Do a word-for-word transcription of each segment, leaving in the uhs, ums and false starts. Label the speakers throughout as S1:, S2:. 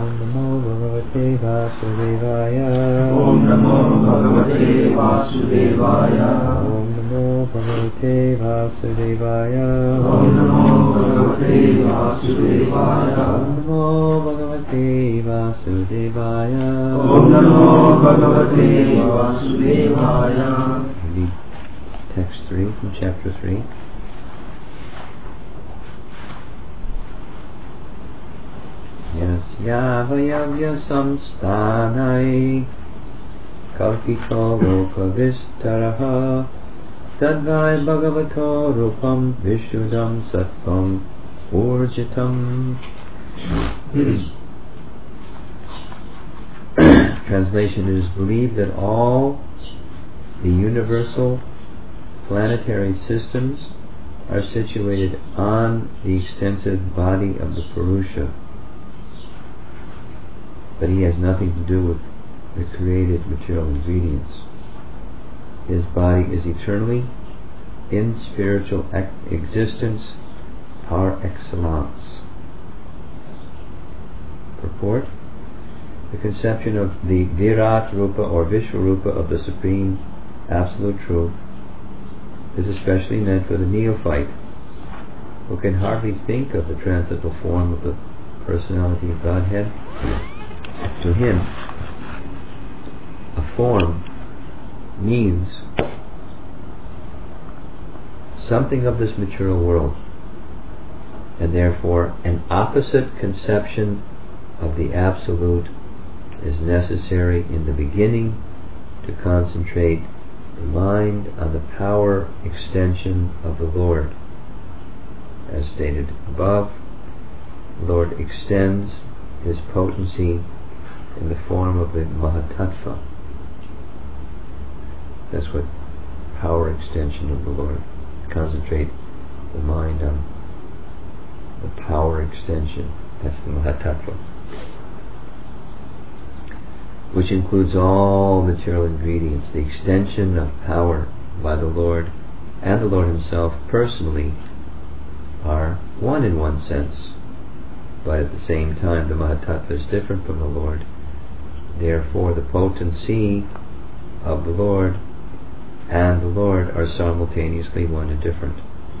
S1: Om Namo Bhagavate Vasudevaya.
S2: Om Namo Bhagavate Vasudevaya.
S1: Om Namo Bhagavate Vasudevaya.
S2: Om Namo Bhagavate Vasudevaya.
S1: Om Namo Bhagavate Vasudevaya.
S2: Om Namo Bhagavate Vasudevaya.
S1: Read text three from chapter three. Yasya vayavya samsthanai kalpito lokavistaraha tadvai bhagavato rupam vishuddham sattvam urjitam. Translation: It is believed that all the universal planetary systems are situated on the extensive body of the Purusha, but he has nothing to do with the created material ingredients. His body is eternally in spiritual ec- existence par excellence. Purport: The conception of the Virat Rupa or Vishwarupa of the Supreme Absolute Truth is especially meant for the neophyte who can hardly think of the transcendental form of the personality of Godhead. To him, a form means something of this material world, and therefore an opposite conception of the Absolute is necessary in the beginning to concentrate the mind on the power extension of the Lord. As stated above, the Lord extends His potency in the form of the Mahatattva. That's what power extension of the Lord. Concentrate the mind on the power extension. That's the Mahatattva, which includes all material ingredients. The extension of power by the Lord and the Lord Himself personally are one in one sense, but at the same time the Mahatattva is different from the Lord. Therefore the potency of the Lord and the Lord are simultaneously one and different.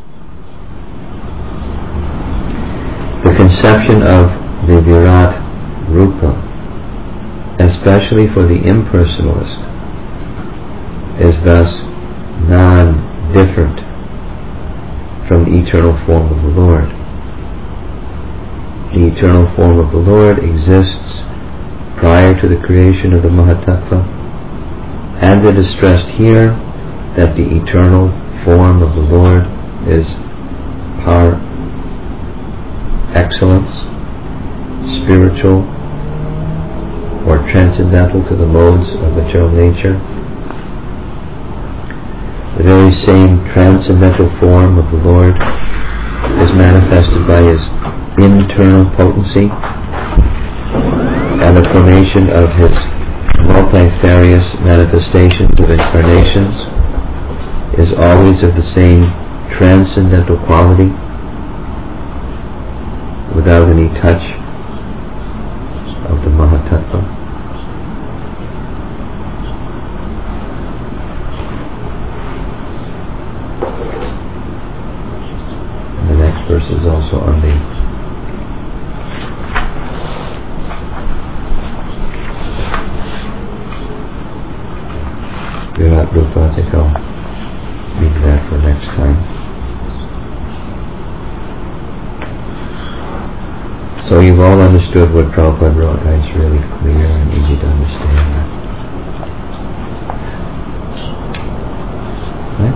S1: The conception of the Virat Rupa, especially for the impersonalist, is thus non-different from the eternal form of the Lord. The eternal form of the Lord exists prior to the creation of the Mahatattva, and it is stressed here that the eternal form of the Lord is par excellence, spiritual, or transcendental to the modes of material nature. The very same transcendental form of the Lord is manifested by His internal potency, and the formation of His multifarious manifestations of incarnations is always of the same transcendental quality, without any touch of the Mahatattva. And the next verse is also on the Virat Rupa. I think I'll leave that for next time. So you've all understood what Prabhupada wrote. It's really clear and easy to understand. Right?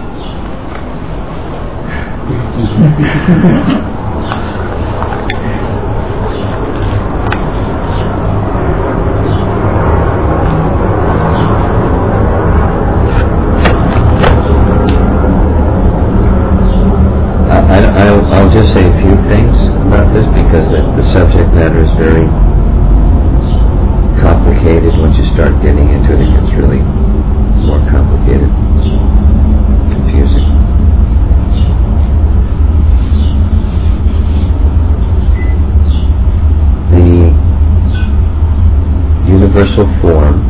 S1: I, I'll, I'll just say a few things about this because the, the subject matter is very complicated. Once you start getting into it, it gets really more complicated, confusing. The universal form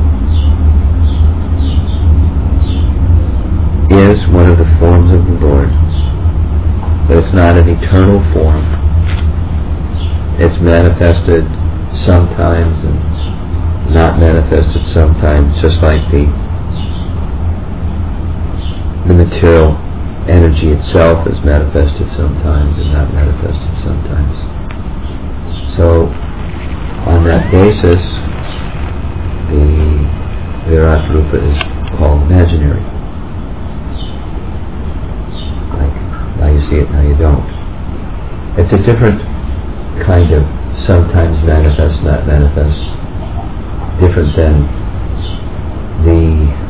S1: is one of the forms of the Lord, but it's not an eternal form. It's manifested sometimes and not manifested sometimes, just like the the material energy itself is manifested sometimes and not manifested sometimes. So, on that basis, the Virat Rupa is called imaginary. Like, now you see it, now you don't. It's a different kind of sometimes manifest, not manifest, different than the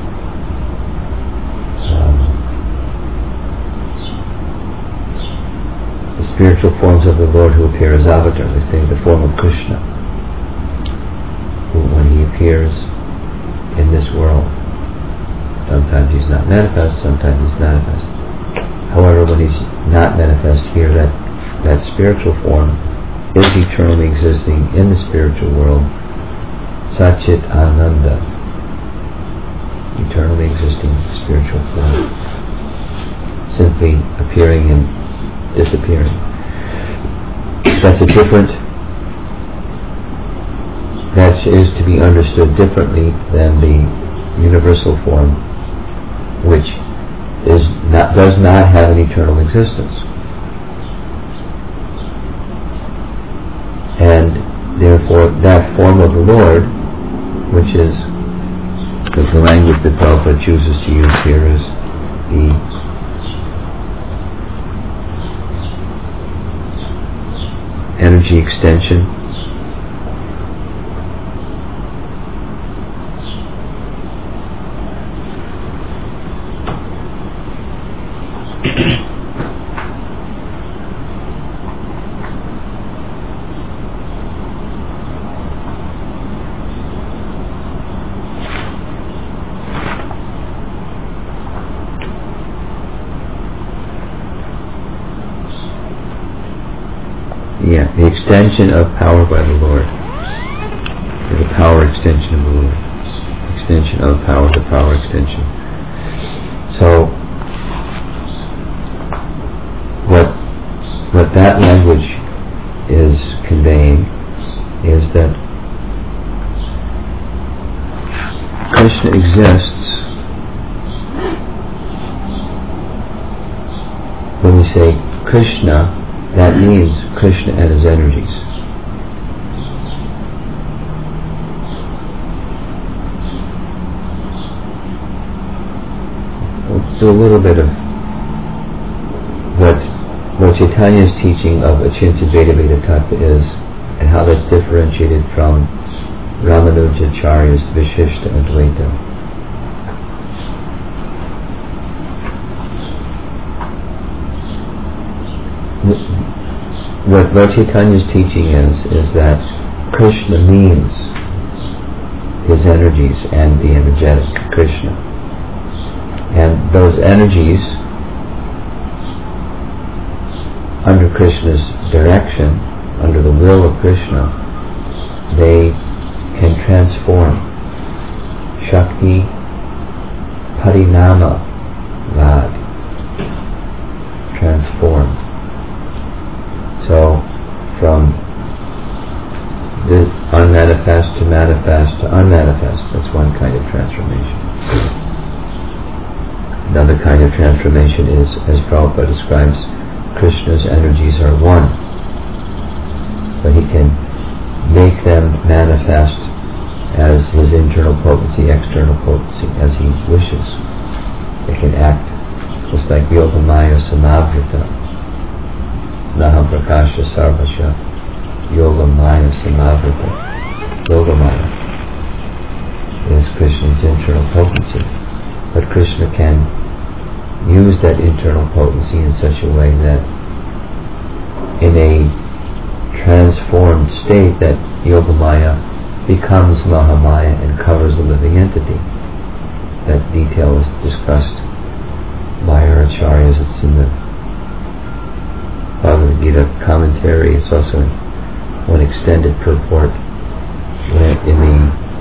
S1: spiritual forms of the Lord who appear as avatars. They say the form of Krishna, who, when he appears in this world, sometimes he's not manifest, sometimes he's manifest. However, when he's not manifest here, that, that spiritual form is eternally existing in the spiritual world, Satchit Ananda, eternally existing spiritual form, simply appearing and disappearing. That's a different, that is to be understood differently than the universal form, which is not, does not have an eternal existence. And therefore that form of the Lord, which is the language that Prabhupada chooses to use here, is the energy extension. Yeah, the extension of power by the Lord. The power extension of the Lord. Extension of power, the power extension. So, what what that language is conveying is that Krishna exists when we say Krishna. That means Krishna and his energies. We'll do a little bit of what Lord Chaitanya's teaching of Achintya Veda Veda Tattva is, and how that's differentiated from Ramanujacharya's Vishishta Advaita. What Lord Chaitanya's teaching is, is that Krishna means his energies and the energetic Krishna. And those energies, under Krishna's direction, under the will of Krishna, they can transform. Shakti Parinama Vad. Transform. So, from the unmanifest to manifest to unmanifest, that's one kind of transformation. Another kind of transformation is, as Prabhupada describes, Krishna's energies are one. So he can make them manifest as his internal potency, external potency, as he wishes. They can act just like Yogamaya Samavrita. Naham Prakasha Sarvasya Yogamaya Samavrita. Yogamaya is Krishna's internal potency. But Krishna can use that internal potency in such a way that in a transformed state that Yogamaya becomes Mahamaya and covers the living entity. That detail is discussed by our acharyas. It's in the Bhagavad Gita commentary. It's also in one extended purport in the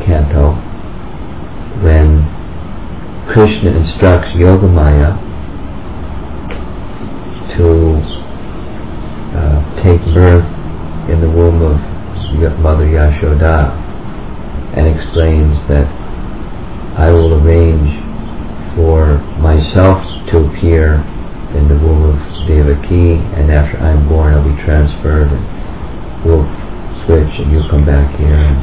S1: canto, when Krishna instructs Yogamaya to uh, take birth in the womb of Mother Yashoda, and explains that I will arrange for myself to appear in the womb of Devaki, and after I'm born I'll be transferred and we'll switch and you come back here. And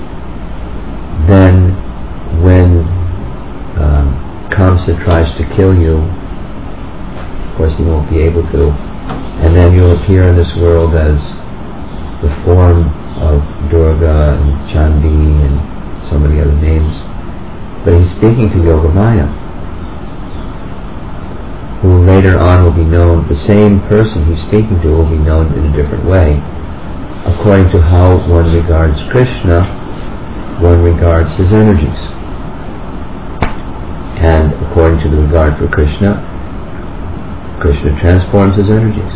S1: then when um, Kamsa tries to kill you, of course he won't be able to, and then you'll appear in this world as the form of Durga and Chandi and so many other names. But he's speaking to Yogamaya, who later on will be known, the same person he's speaking to will be known in a different way. According to how one regards Krishna, one regards his energies. And according to the regard for Krishna, Krishna transforms his energies.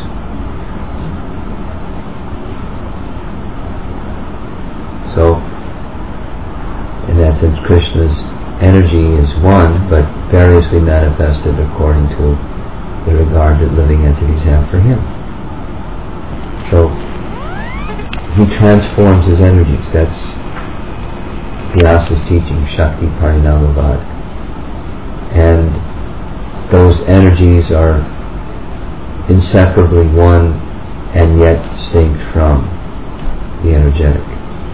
S1: So, in that sense, Krishna's energy is one, but variously manifested according to the regard that living entities have for him. So, he transforms his energies. That's Vyasa's teaching, Shakti Parinamavad. And those energies are inseparably one and yet distinct from the energetic.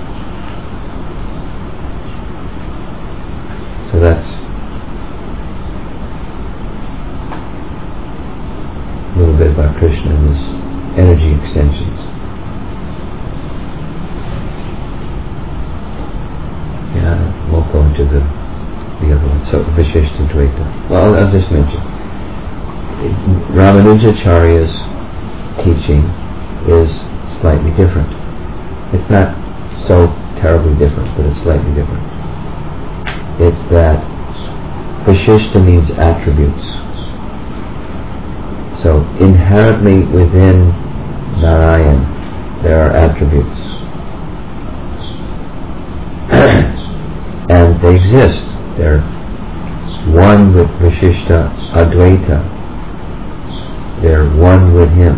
S1: So that's a little bit about Krishna and his energy extensions. Yeah, I won't go into the the other one. So Vishishta Dvaita. Well, I'll just mention Ramanujacharya's teaching is slightly different. It's not so terribly different, but it's slightly different. It's that Vishishta means attributes. So inherently within Narayan there are attributes. And they exist. They're one with Vishishta Advaita. They're one with him.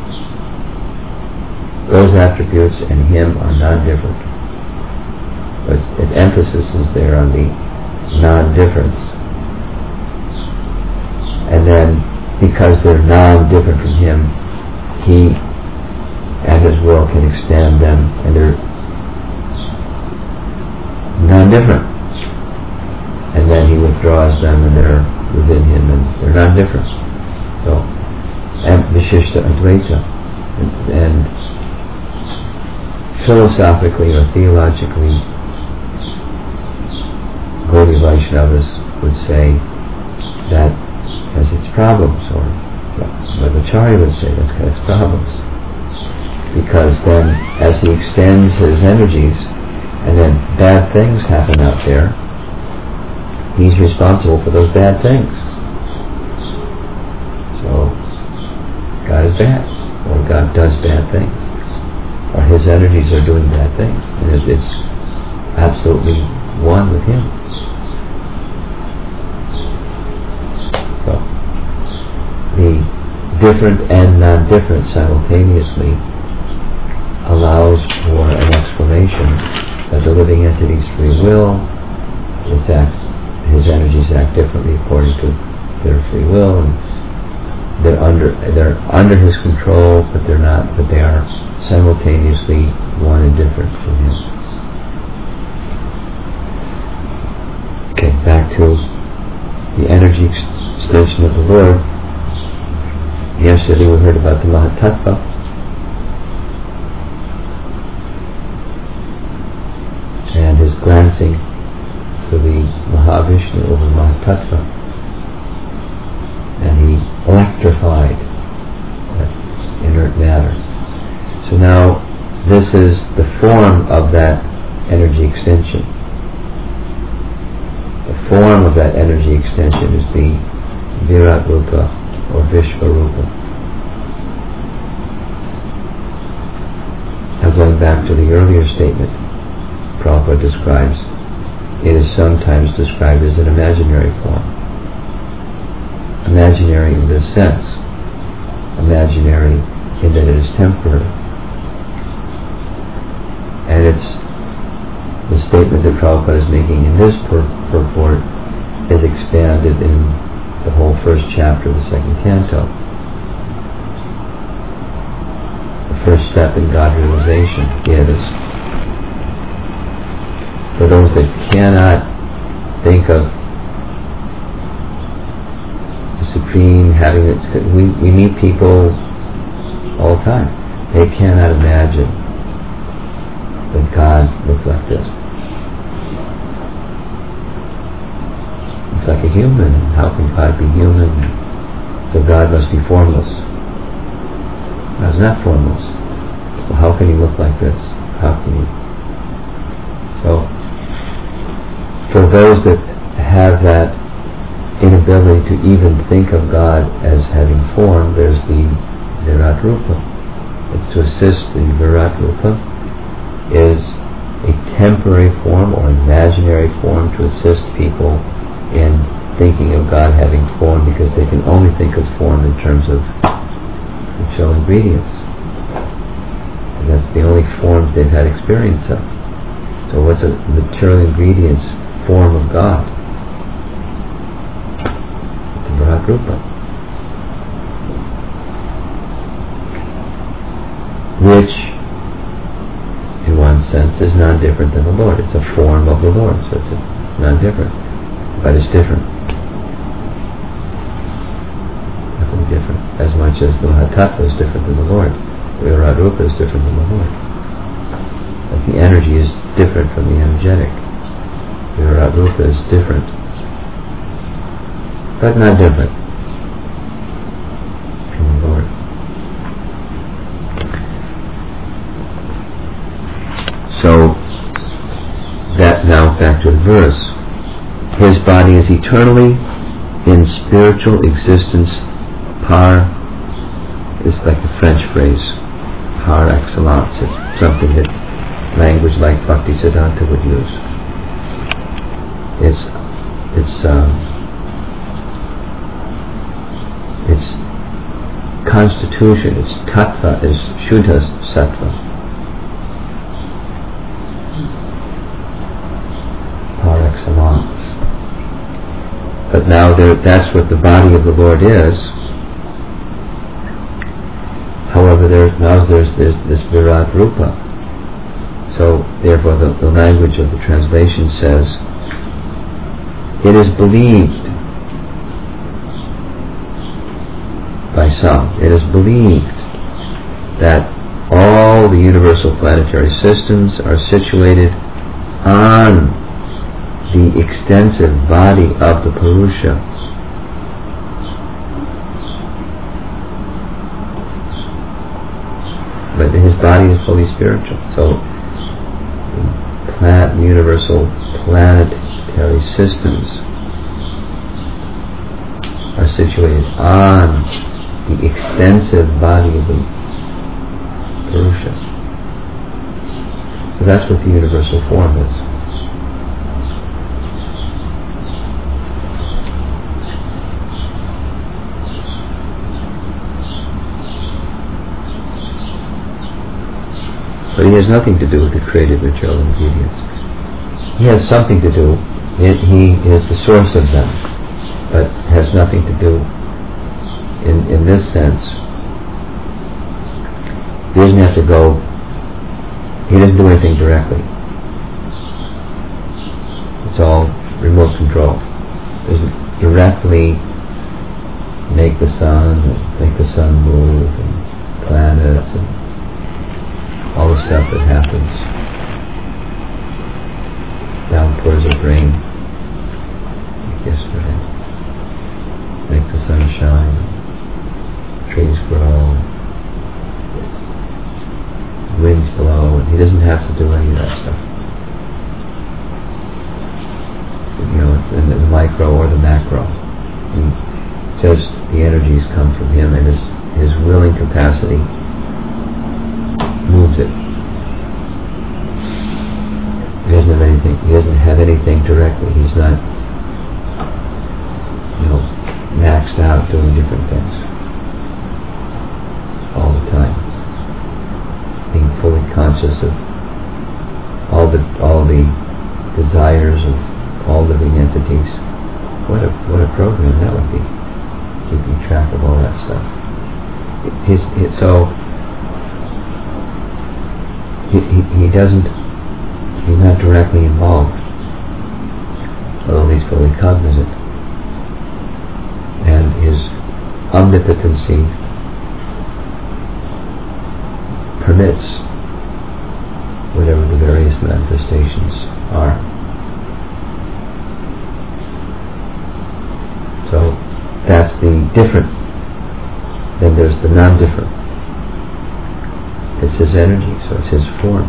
S1: Those attributes and him are non-different. But the emphasis is there on the non-difference. And then, because they're non-different from him, he and his will can extend them, and they're non-different. And then he withdraws them, and they're within him, and they're non-different. So, and Vishishta Advaita. And, and philosophically or theologically, Gaudiya Vaishnavas would say that has its problems, or Madhvacharya would say that has problems. Because then, as he extends his energies, and then bad things happen out there, he's responsible for those bad things. So, God is bad, or God does bad things, or his energies are doing bad things, and it, it's absolutely one with him. So, the different and non-different simultaneously allows for an explanation of the living entity's free will. Its acts, his energies act differently according to their free will, and they're under they're under his control, but they're not. But they are simultaneously one and different from him. Okay, back to the energy extension of the Lord. Yesterday we heard about the Mahatattva. And his glancing to the Mahavishnu over Mahatattva. And he electrified that inert matter. So now this is the form of that energy extension. The form of that energy extension is the Virat Rupa or Vishvarupa. Now going back to the earlier statement, Prabhupada describes it is sometimes described as an imaginary form. Imaginary in this sense. Imaginary in that it is temporary. And it's the statement that Prabhupada is making in this pur- purport is expanded in the whole first chapter of the second canto. The first step in God realization is for those that cannot think of the Supreme having it. We, we meet people all the time. They cannot imagine that God looks like this. It's like a human. How can God be human? So God must be formless. God is not formless. Well, how can He look like this? How can He? So, for those that have that inability to even think of God as having form, there's the Virat Rupa. It's to assist the Virat Rupa is a temporary form or imaginary form to assist people in thinking of God having form, because they can only think of form in terms of material ingredients. And that's the only forms they've had experience of. So what's a material ingredients form of God? The Virat Rupa. Which, in one sense, is non-different than the Lord. It's a form of the Lord, so it's non-different. But it's different. Nothing different. As much as the Mahatattva is different than the Lord, the Virat Rupa is different than the Lord. But the energy is different from the energetic. The Virat Rupa is different. But not different from the Lord. So, that now back to the verse. His body is eternally in spiritual existence par, is like the French phrase, par excellence. It's something that language like Bhaktisiddhanta would use. It's, it's, um, its constitution, its tattva is Shuddha Sattva. Par excellence. But now there, that's what the body of the Lord is. However, there, now there's, there's this Virat Rupa. So, therefore, the, the language of the translation says, it is believed by some, it is believed that all the universal planetary systems are situated on the extensive body of the Purusha. But his body is fully spiritual. So, planet, universal planetary systems are situated on the extensive body of the Purusha. So that's what the universal form is. But he has nothing to do with the created material ingredients. He has something to do. It, he is the source of them, but has nothing to do in, in this sense. He doesn't have to go, he doesn't do anything directly. It's all remote control. He doesn't directly make the sun, make the sun move, and planets, and all the stuff that happens. Downpours of rain, like yesterday. Make the sun shine, trees grow, winds blow, and he doesn't have to do any of that stuff. You know, in the micro or the macro. And just the energies come from him, and his, his willing capacity moves it. He has doesn't have anything. He doesn't have anything directly. He's not, you know, maxed out doing different things all the time. Being fully conscious of all the all the desires of all living entities. What a what a program that would be, keeping track of all that stuff. His, his, so he, he he doesn't he's not directly involved, although he's fully cognizant, and his omnipotency permits whatever the various manifestations are. So that's the different. Then there's the non-different. It's his energy, so it's his form.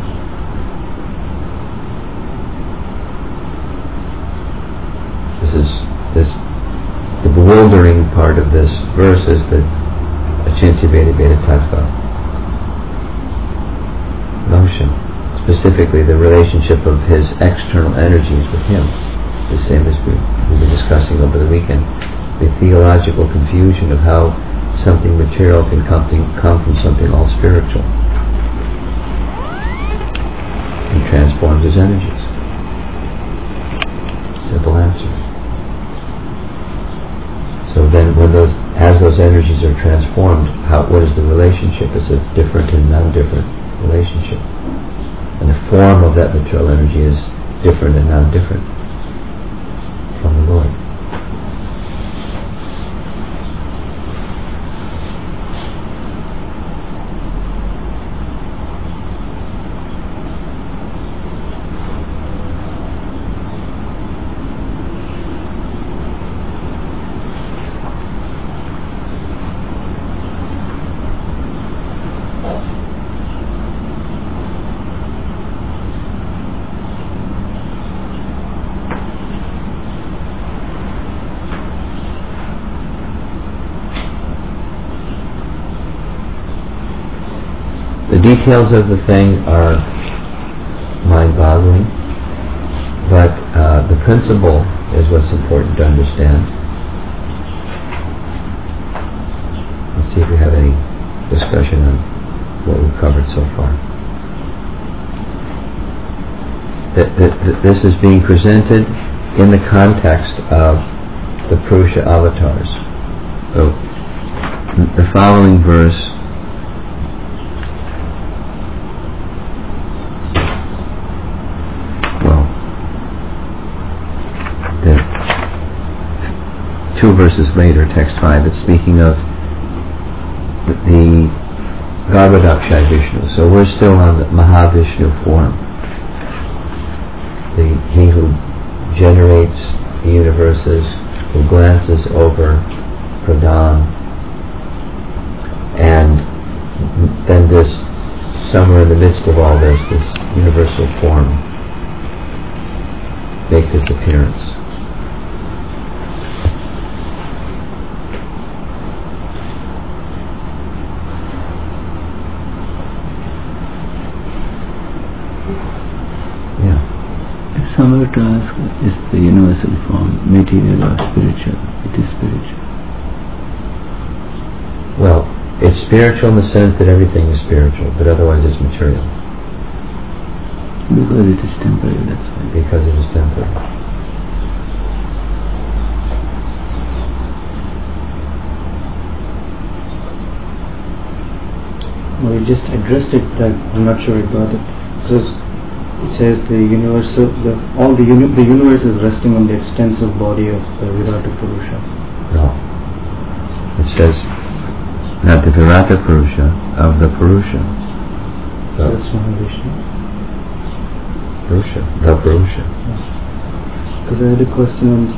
S1: This is this the bewildering part of this verse is the Achintya Veda Veda Tattva notion, specifically the relationship of his external energies with him, the same as we, we were discussing over the weekend, the theological confusion of how something material can come, to, come from something all spiritual. He transforms his energies. Simple answer. So then when those, as those energies are transformed, how, what is the relationship? It's a different and non-different relationship. And the form of that material energy is different and non-different from the Lord. The details of the thing are mind-boggling, but uh, the principle is what's important to understand. Let's see if we have any discussion on what we've covered so far. That, that, that this is being presented in the context of the Purusha avatars. So, the following verse two verses later, text five, it's speaking of the Garbhodakshaya Vishnu. So we're still on the Mahavishnu form. The, he who generates the universes, who glances over Pradhan, and then this, somewhere in the midst of all this, this universal form make this appearance.
S3: Somewhere to ask, is the universal form material or spiritual? It is spiritual.
S1: Well, it's spiritual in the sense that everything is spiritual, but otherwise it's material.
S3: Because it is temporary, that's why.
S1: Because it is temporary.
S4: Well, you just addressed it, but I'm not sure I got it. Because it says the universal, the, all the, uni, the universe is resting on the extensive body of the Virata Purusha.
S1: No. It says not the Virata Purusha, of the Purusha.
S4: So that's Mahavishnu.
S1: Purusha, the Purusha.
S4: Because I had a question on,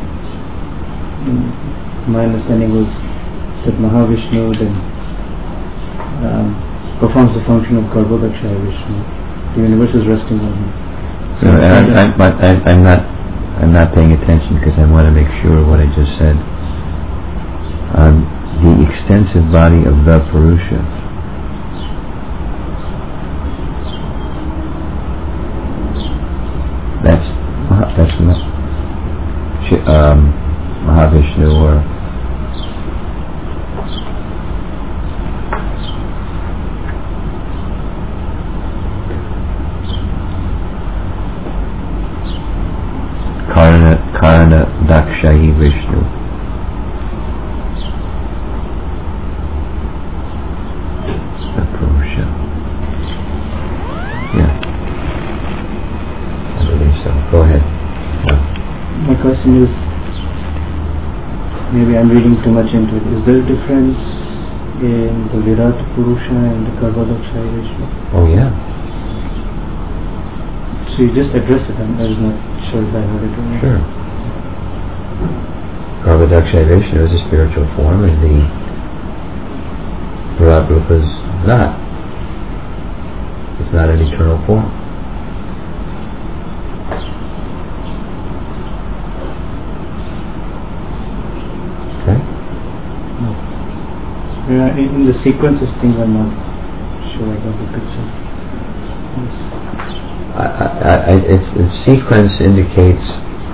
S4: my understanding was that Mahavishnu then um, performs the function of Garbhodakshaya Vishnu. The universe is resting on him.
S1: So I, I, but I, I'm not, I'm not paying attention because I want to make sure what I just said. On the extensive body of the Purusha. um, Mahavishnu or Karna, Karna Dakshayi Vishnu. Apurusha. Yeah. I believe so. Go ahead.
S4: My question is, maybe I'm reading too much into it. Is there a difference in the Virat Purusha and the Garbhodakshayi Vishnu?
S1: Oh yeah.
S4: So you just addressed it, I'm, I was not sure if I heard it or not.
S1: Sure. Garbhodakshayi Vishnu is a spiritual form and the Virat Rupa is not. It's not an eternal form. Okay?
S4: No. Yeah, in, in the sequences things I'm not sure I got the picture. Yes.
S1: I, I, I, it's, the sequence indicates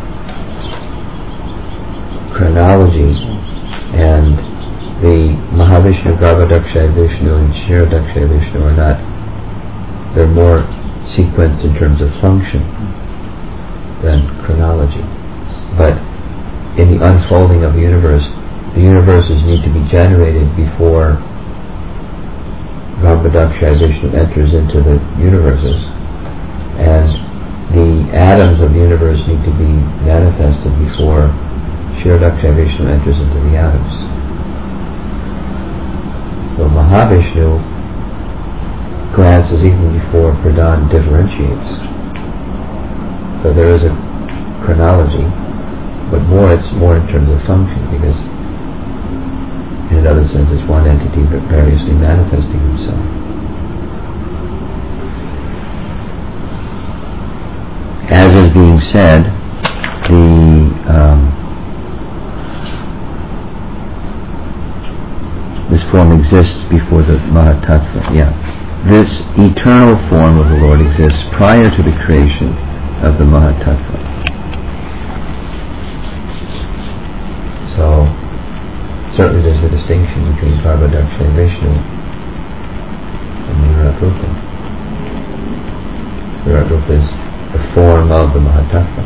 S1: chronology, and the Mahavishnu, Garbhodakshayi Vishnu, and Kshirodakshayi Vishnu are not, they're more sequenced in terms of function than chronology. But in the unfolding of the universe, the universes need to be generated before Garbhodakshayi Vishnu enters into the universes. And the atoms of the universe need to be manifested before Kshirodakshayi Vishnu enters into the atoms. So Mahavishnu glances even before Pradhan differentiates. So there is a chronology, but more it's more in terms of function, because in another sense it's one entity but variously manifesting himself. As is being said, the um, this form exists before the Mahatattva. Yeah, this eternal form of the Lord exists prior to the creation of the Mahatattva. So certainly there's a distinction between Garbhodakshayi Vishnu and Virat Rupa. Virat Rupa is the form of the Mahatattva.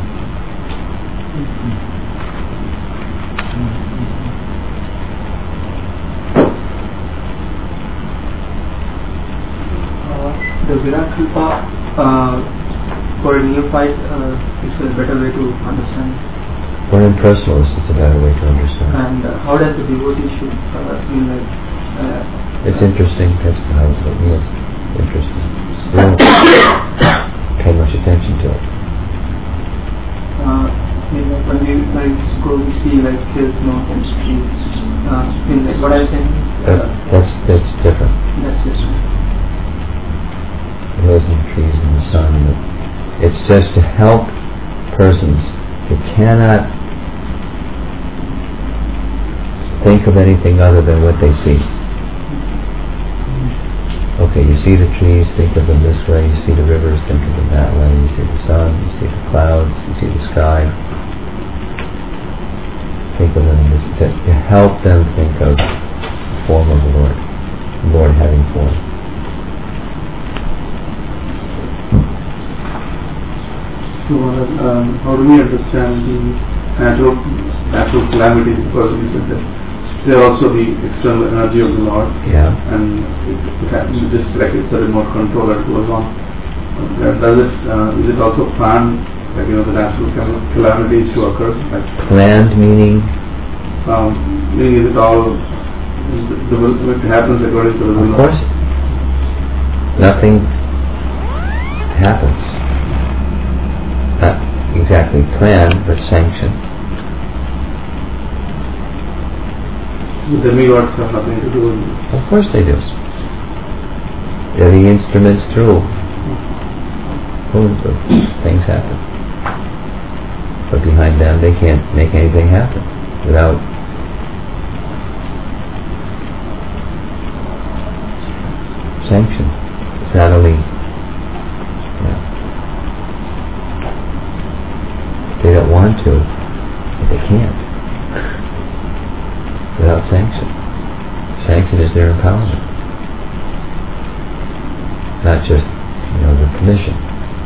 S5: Uh, the Virat Rupa, uh, for a neophyte, uh, it's a better way to understand.
S1: For an impersonalist, it's a better way to understand.
S5: And uh, how does the devotee should uh, feel like? Uh,
S1: It's interesting. That's how it's yes, interesting. We don't pay much attention to it.
S5: uh, you know, when we like go, we see like hills, mountains, trees. Uh, in like what I'm saying.
S1: That,
S5: Uh,
S1: that's that's different.
S5: that's just.
S1: Hills and trees and the sun. And the, it's just to help persons who cannot think of anything other than what they see. Okay, you see the trees, think of them this way. You see the rivers, think of them that way. You see the sun, you see the clouds, you see the sky. Think of them this, to, to help them think of the form of the Lord, the Lord having form.
S2: So, um, how do we understand the natural, natural calamity? Because we said that they are also the external energy of the Lord,
S1: Yeah.
S2: and it, it has just like it's a remote control that goes on. Uh, does it? Uh, is it also planned, like you know, the natural cal- calamities to occur? Like,
S1: Planned meaning?
S2: um, meaning is it all? Is it, the will, it happens according to the will
S1: Of course. Nothing happens. Not exactly planned, but sanctioned.
S2: The demigods have nothing to do with it.
S1: Of course they do. They're the instruments through whom the things happen. But behind them they can't make anything happen without sanction. It's not only yeah, they don't want to, but they can't without sanction. Sanction is their empowerment, not just, you know, the permission.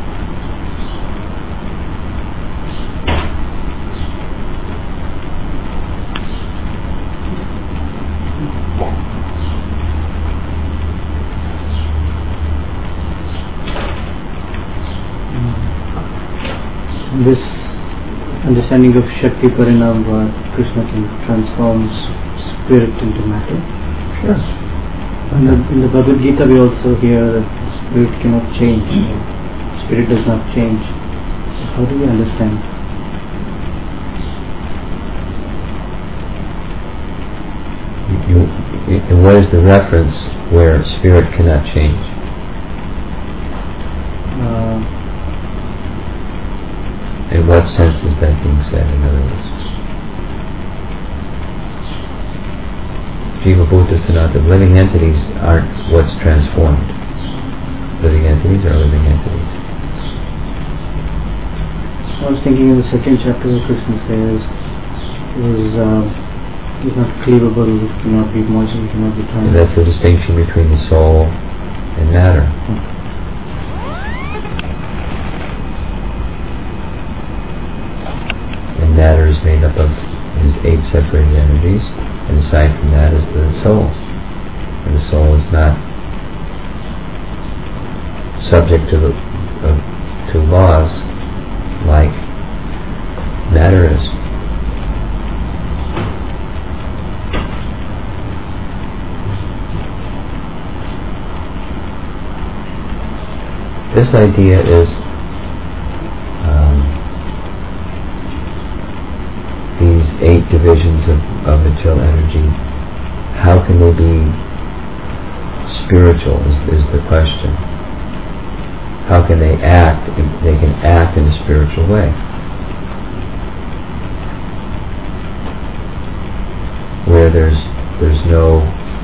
S4: This understanding of Shakti Parinam, uh, Krishna can transform spirit into matter.
S1: Sure.
S4: In the, in the Bhagavad Gita we also hear that spirit cannot change. Spirit does not change. So how do we understand?
S1: You, you, and what is the reference where spirit cannot change?
S4: Uh,
S1: In what sense is that being said, in other words? Jiva Bhuta Sanatana, living entities aren't what's transformed. Living entities are living entities.
S4: I was thinking in the second chapter where Krishna says is uh, is not cleavable, it cannot be merged, it cannot be
S1: And
S4: transformed.
S1: that's the distinction between the soul and matter.
S4: Hmm.
S1: And matter is made up of his eight separated energies, and aside from that is the soul. And the soul is not subject to the uh, to laws like matter is. This idea is um, these eight divisions of, of material energy, how can they be spiritual is, is the question. How can they act? They can act in a spiritual way. Where there's there's no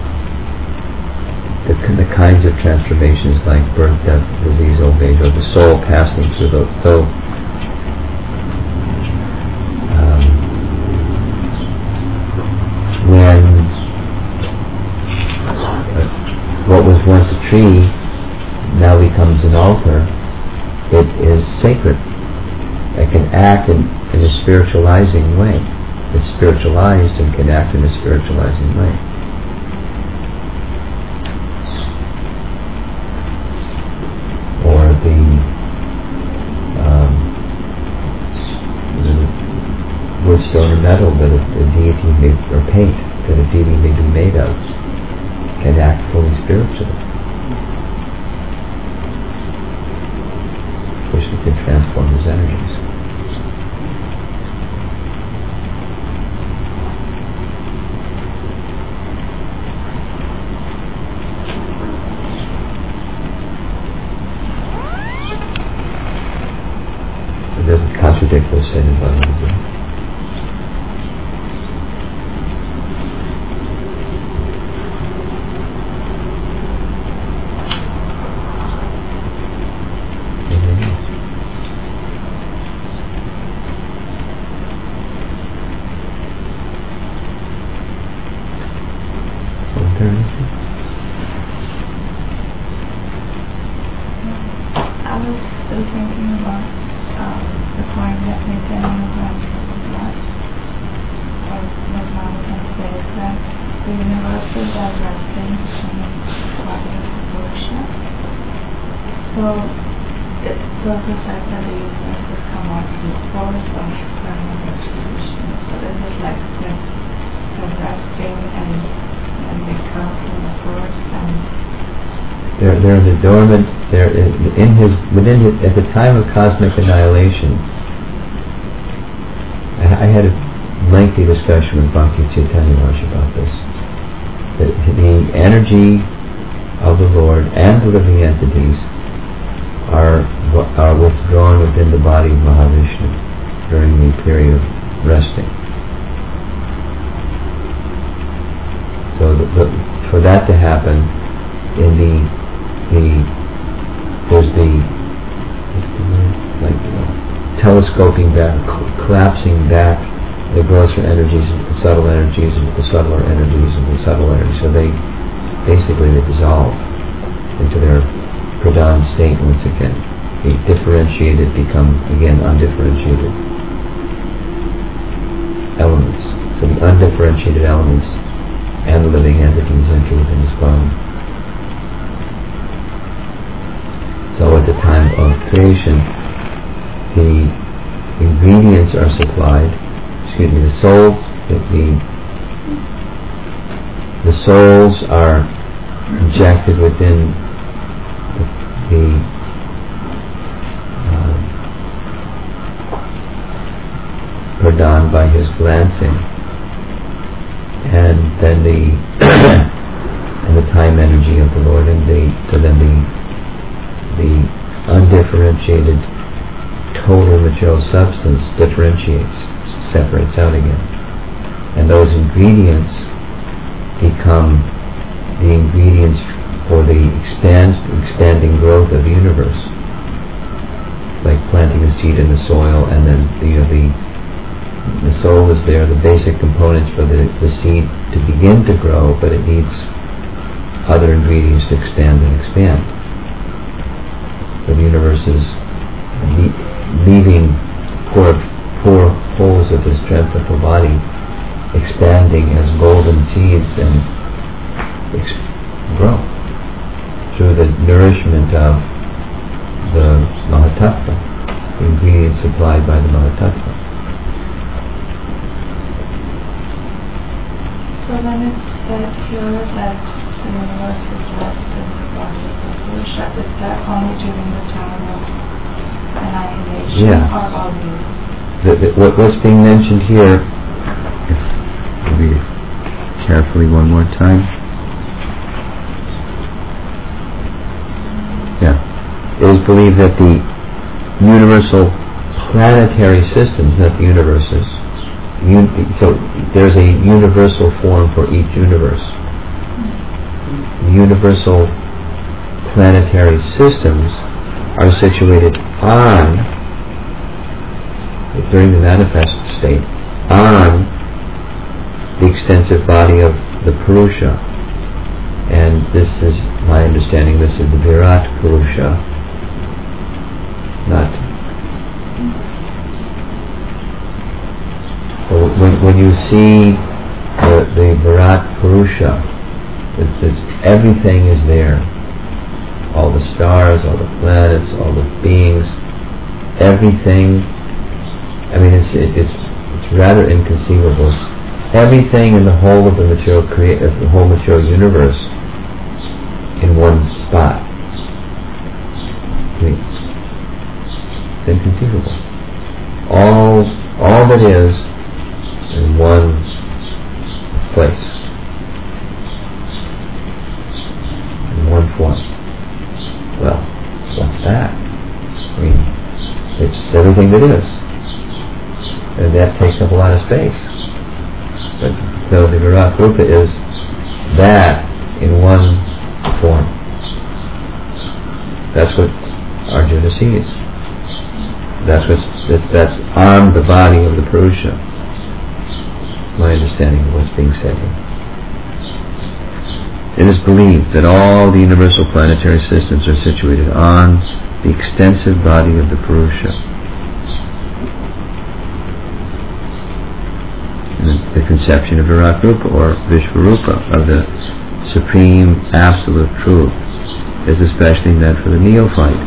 S1: the, the kinds of transformations like birth, death, disease, old age, or the soul passing through the so um, when uh, what was once a tree now becomes an altar, it is sacred. It can act in, in a spiritualizing way. It's spiritualized and can act in a spiritualizing way. Or the, um, the wood, stone, or metal that a, a deity may, or paint that a deity may be made of can act fully spiritually. Krishna can transform his energies. It doesn't contradict what's said in Bhagavad Gita. They're, they're in the dormant, they're in, in his, within his, at the time of cosmic annihilation. I, I had a lengthy discussion with Bhakti Chaitanya Maharaj about this. The, the energy of the Lord and the living entities are, are withdrawn within the body of Mahavishnu during the period of resting. So the, the, for that to happen, in the the there's the like uh, telescoping back, collapsing back the grosser energies into the subtle energies, into the subtler energies, into the subtle energies. So they basically they dissolve into their pradhan state once again. The differentiated become again undifferentiated elements. So the undifferentiated elements and the living entities enter within this body. So at the time of creation, the ingredients are supplied. Excuse me. The souls, the the, the souls are injected within the, the uh, pradhan by his glancing, and then the and the time energy of the Lord, and the so then the the undifferentiated total material substance differentiates, separates out again, and those ingredients become the ingredients for the expand, expanding growth of the universe, like planting a seed in the soil, and then you know, the the soul is there, the basic components for the, the seed to begin to grow, but it needs other ingredients to expand and expand. The universe is le- leaving poor, poor holes of the strength of the body, expanding as golden seeds and ex- grow through the nourishment of the Mahatattva, the ingredients supplied by the Mahatattva.
S6: So then it's said here that the universe is left in the body of the Purusha. Is that only during the time of annihilation,
S1: yeah.
S6: or always?
S1: The, the, what, what's being mentioned here, if I read it carefully one more time. Yeah. It is believed that the universal planetary systems, not the universes, un, so there's a universal form for each universe. The universal planetary systems are situated on, during the manifest state, on the extensive body of the Purusha. And this is, my understanding, this is the Virat Purusha, not. So when, when you see the, the Virat Purusha, it's, it's, everything is there. All the stars, all the planets, all the beings, everything. I mean, it's it, it's it's rather inconceivable. Everything in the whole of the material crea- of the whole material universe in one spot. I mean, it's inconceivable. All all that is in one place, in one form. Well, what's that? I mean, it's everything that is. And that takes up a lot of space. But so the Virat Rupa is that in one form. That's what Arjuna sees. That's what's that, that's on the body of the Purusha. My understanding of what's being said here. It is believed that all the universal planetary systems are situated on the extensive body of the Purusha. And the conception of Virat Rupa or Vishvarupa, of the supreme absolute truth, is especially meant for the neophyte.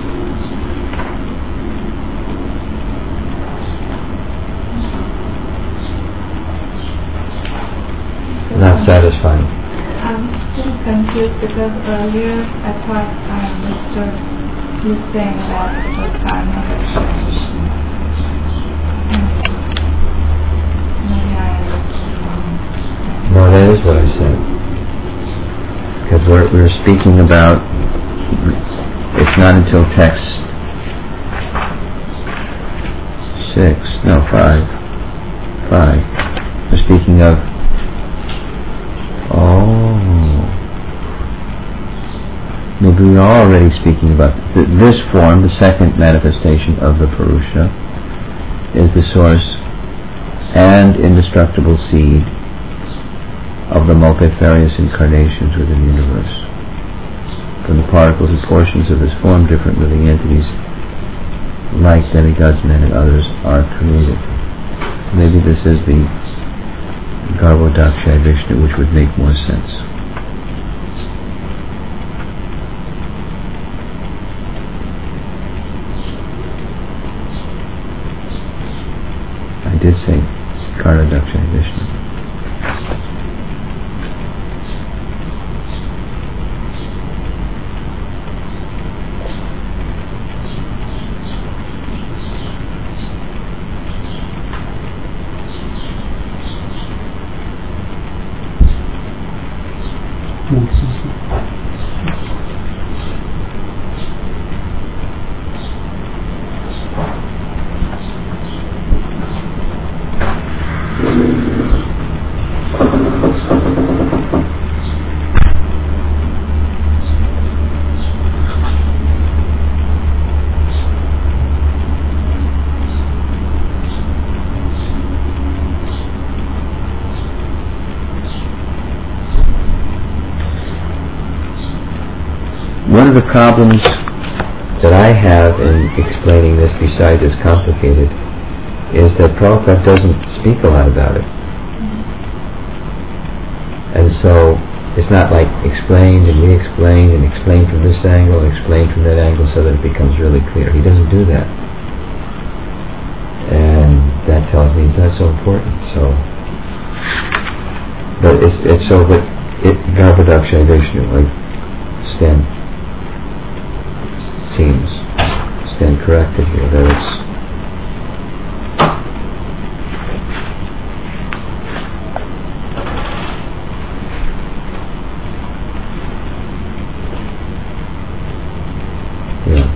S1: Not satisfying.
S6: I'm still confused because earlier I thought I understood you saying that the time of expansion. Maybe I understood wrong.
S1: No, that is what I said. Because we're, we're speaking about, it's not until text six, no, five, five, we're speaking of, oh, no, we are already speaking about th- this form, the second manifestation of the Purusha, is the source and indestructible seed of the multifarious incarnations within the universe. From the particles and portions of this form, different living entities, like demigods, men, and others, are created. Maybe this is the Garbhodakshayi Vishnu, which would make more sense. I did say Garbhodakshayi Vishnu. One of the problems that I have in explaining this, besides it's complicated, is that Prabhupada doesn't speak a lot about it. And so it's not like explained and re-explained and explained from this angle and explained from that angle so that it becomes really clear. He doesn't do that. And that tells me it's not so important. So, but it's, it's so, but it, Garbhodakshayi Vishnu, like Stan seems, stand corrected here, that it's yeah.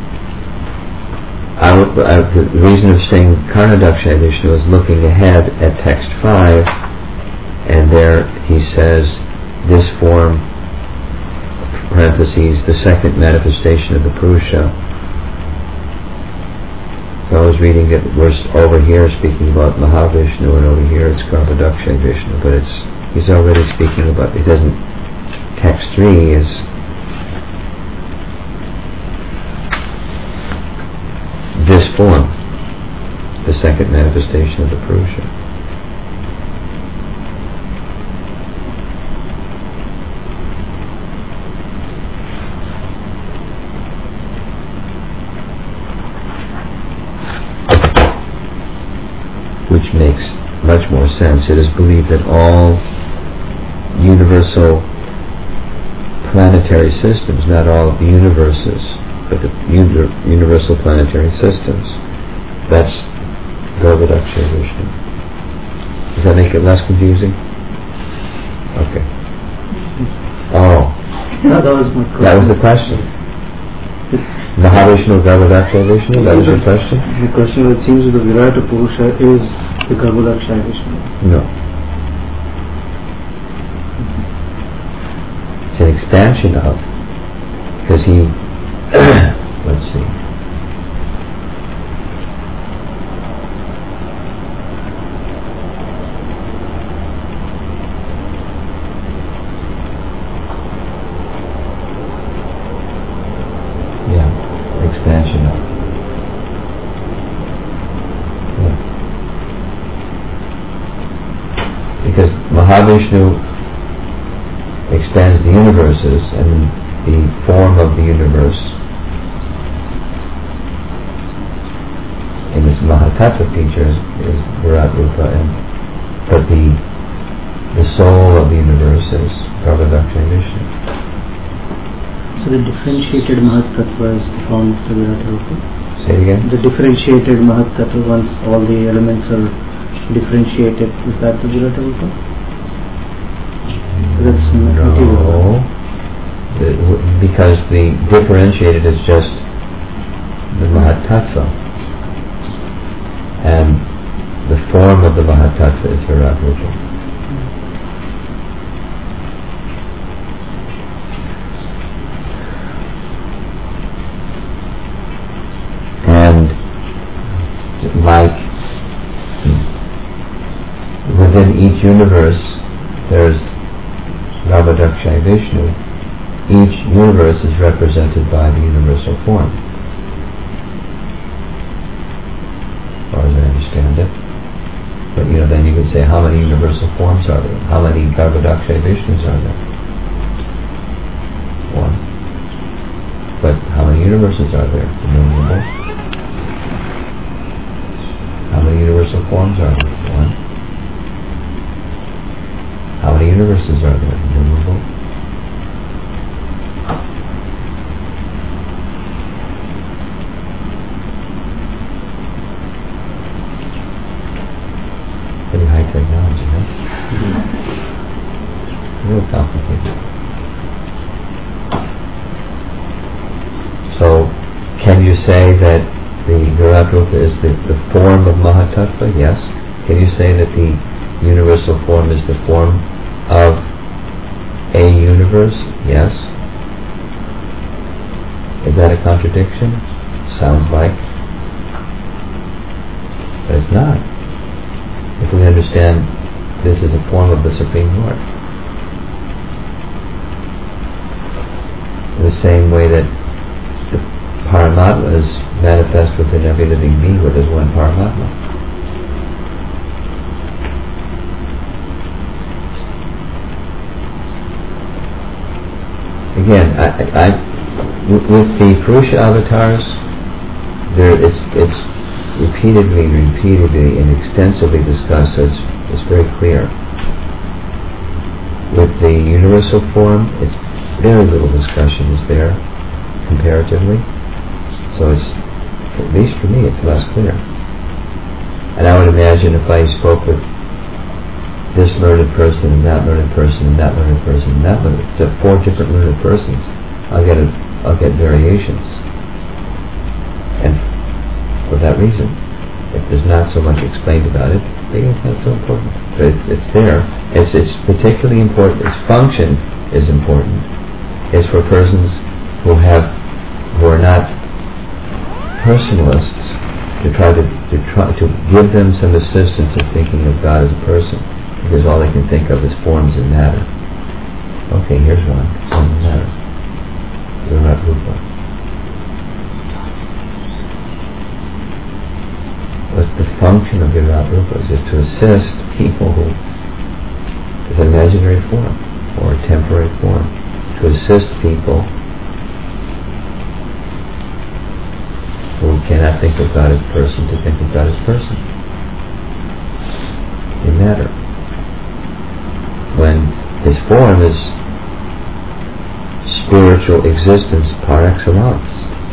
S1: I would, I, the reason of saying Karnadakshayi Vishnu is looking ahead at text five, and there he says this form, parentheses, the second manifestation of the Purusha. So I was reading it, we're over here speaking about Mahavishnu, and over here it's Garbhodakshayi Vishnu, but it's, he's already speaking about, it doesn't, text three is this form, the second manifestation of the Purusha. Which makes much more sense. It is believed that all universal planetary systems, not all of the universes, but the uni- universal planetary systems, that's Garbhodakshayi Vishnu. Does that make it less confusing? Okay. Oh.
S4: No, that was my question.
S1: That was the question. Mahavishnu, Garbhodakshayi Vishnu, that was your question?
S4: The question, it seems that the Virata Purusha is the Garbhodakshayi Vishnu.
S1: No. It's an expansion of, because he, let's see. Expansion of. Yeah. Because Mahavishnu expands the universes, and the form of the universe in this Mahatattva teacher is, is Virat Rupa, and but the the soul of the universe is Garbhodakshayi Vishnu.
S4: So the differentiated Mahatattva is the form of the Virata Rupa?
S1: Say it again?
S4: The differentiated Mahatattva, once all the elements are differentiated, is that the Virata Rupa? That's
S1: no. The, because the differentiated is just the Mahatattva. And the form of the Mahatattva is Virat Rupa. like universe there's Navadakshaya Vishnu. Each universe is represented by the universal form. As far as I understand it. But you know, then you could say, how many universal forms are there? How many Garbhodakshaya Vishnus are there? One. But how many universes are there? Innumerable. How many universal forms are there? One. How many universes are there? Innumerable. Pretty high technology, huh? Mm-hmm. Real complicated. So, can you say that the Virat Rupa is the, the form of Mahatattva? Yes. Can you say that the universal form is the form of a universe? Yes. Is that a contradiction? Sounds like. But it's not. If we understand this is a form of the Supreme Lord. In the same way that the Paramatma is manifest within every living being, where there's one Paramatma. Again, I, I, with the Purusha avatars, there it's it's repeatedly and repeatedly and extensively discussed, so it's, it's very clear. With the universal form, it's very little discussion is there, comparatively. So it's, at least for me, it's less clear. And I would imagine if I spoke with this learned person and that learned person and that learned person and that learned, to four different learned persons, I'll get a, I'll get variations. And for that reason, if there's not so much explained about it, I think it's not so important. But it's, it's there. It's, it's particularly important. Its function is important. It's for persons who have, who are not personalists, to try to, to try to give them some assistance in thinking of God as a person, because all they can think of is forms and matter. Okay, here's one. Form and matter. Virat Rupa. What's the function of Virat Rupa? Is it to assist people who, with an imaginary form or a temporary form, to assist people who cannot think of God as person to think of God as person in matter. When his form is spiritual existence par excellence.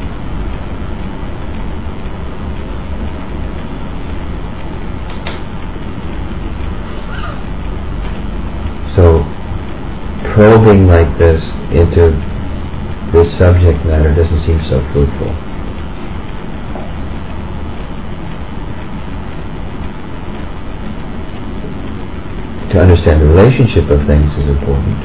S1: So, probing like this into this subject matter doesn't seem so fruitful. To understand the relationship of things is important.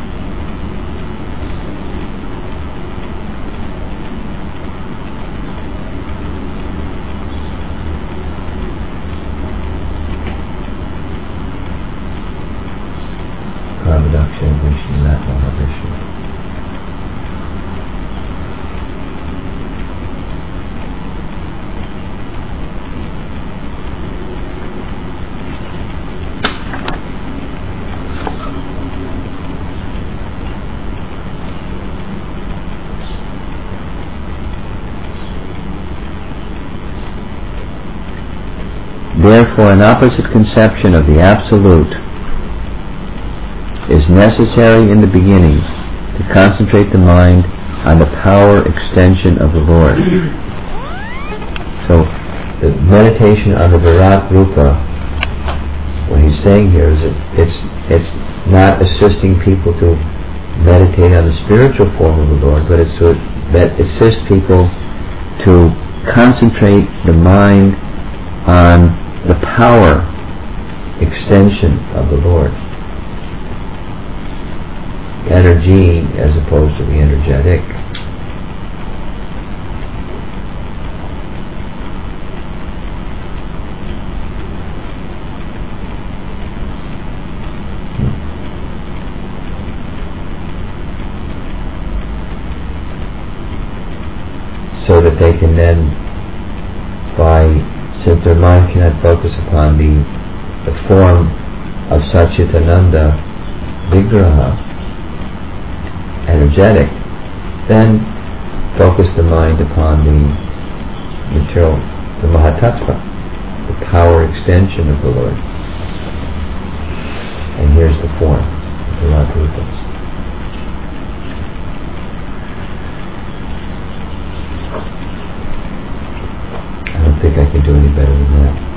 S1: Garbhodakshaya Vishnu, that Mahavishnu. Therefore, an opposite conception of the Absolute is necessary in the beginning to concentrate the mind on the power extension of the Lord. So, the meditation on the Virat Rupa, what he's saying here is that it's, it's not assisting people to meditate on the spiritual form of the Lord, but it's to that assist people to concentrate the mind on the power extension of the Lord. Energy as opposed to the energetic. so that they can then, by, since their mind cannot focus upon the, the form of Satchitananda Vigraha, energetic, then focus the mind upon the material, the Mahatattva, the power extension of the Lord. And here's the form, the Radhutas. I don't think I can do any better than that.